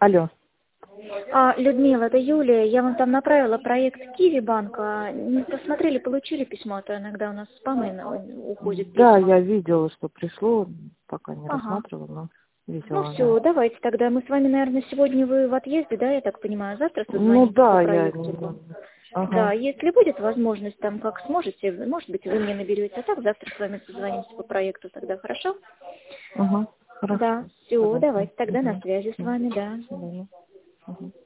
Алло. Людмила, это Юлия. Я вам там направила проект Киви банка. Не посмотрели, получили письмо, а то иногда у нас спамы уходит Да, письма. я видела, что пришло, пока не Ага. рассматривала, но Ну видела, да. все, давайте тогда. Мы с вами, наверное, сегодня вы в отъезде, да, я так понимаю. Завтра Ну созвонимся по да, я... проекту. Да, Ага, если будет возможность, там, как сможете, может быть, вы мне наберете, а так завтра с вами созвонимся по проекту тогда, хорошо? ага, хорошо. Да, все, Согласна. давайте тогда на связи с Мгм. вами, да. До свидания. Мгм.